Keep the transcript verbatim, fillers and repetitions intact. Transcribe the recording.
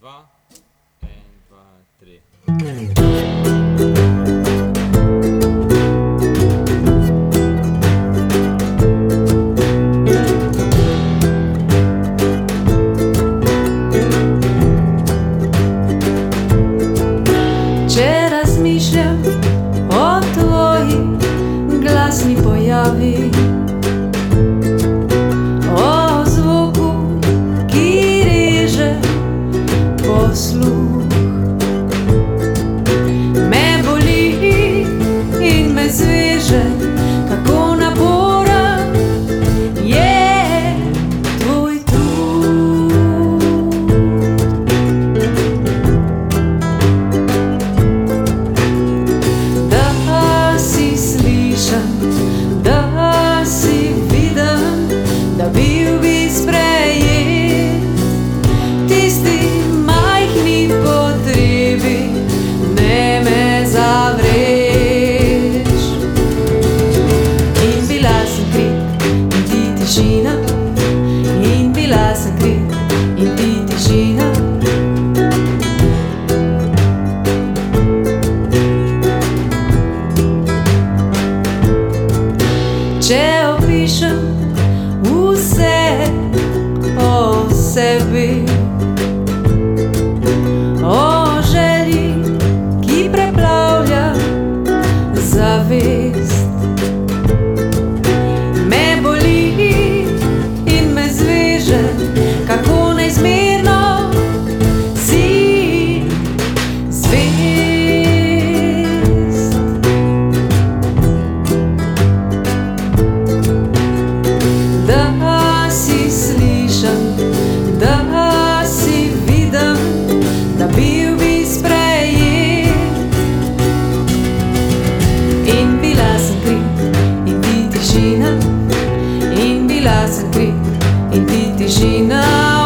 dva, en, dva, tri. Če razmišljam o tvoji glasni pojavi, o zvuku, ki reže posluh, me boli in me zveže, kako naporen je tvoj trud. Da si slišan, da si viden, da bil bi sprejet tisti majhni potrebi, ne me zavreš. In bila sem krik in ti tišina, in bila sem krik in ti tišina. Če opišem vse o sebi, o želji, ki preplavlja zavest, me boli in me zveže, kako neizmerno si zvest. Da si slišan, da si viden, da bil bi sprejet. In bila sem krik in ti tišina, in bila sem krik in ti tišina.